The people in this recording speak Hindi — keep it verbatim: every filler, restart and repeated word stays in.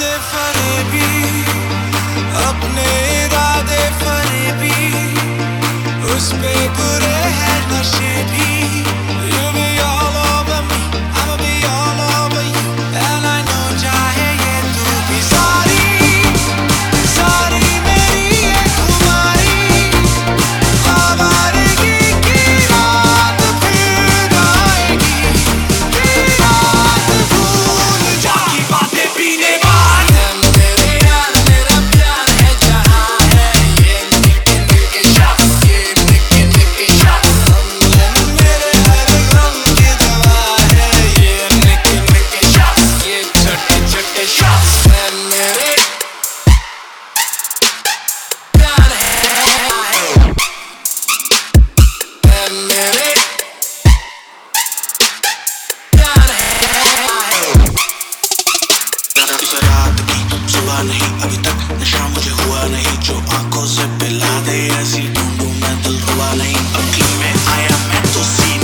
वादे फरेबी, अपने इरादे फरेबी, उस पे बुरे हैं नशे भी। You be all over me, I'ma be all over you, and I know चाहे ये तू भी। सारी सारी मेरी ये खुमारी, आवारगी की रात फिर आएगी, की रात भूल जा की बातें पीने बाद। मेरे यार मेरा प्यार है जहाँ है, ये निके निके shots, ये निके निके shots। मेरे हर गम की दवा है, ये निके निके shots, ये छोटे छोटे shots। मेरे प्यार है, मेरे प्यार है। रात की सुबह नहीं, अभी तक नशा मुझे हुआ नहीं, जो आंखों से पिला दे ऐसी ढूंढूं मैं दिल रुआ नहीं। अगली में आया मैं तो सी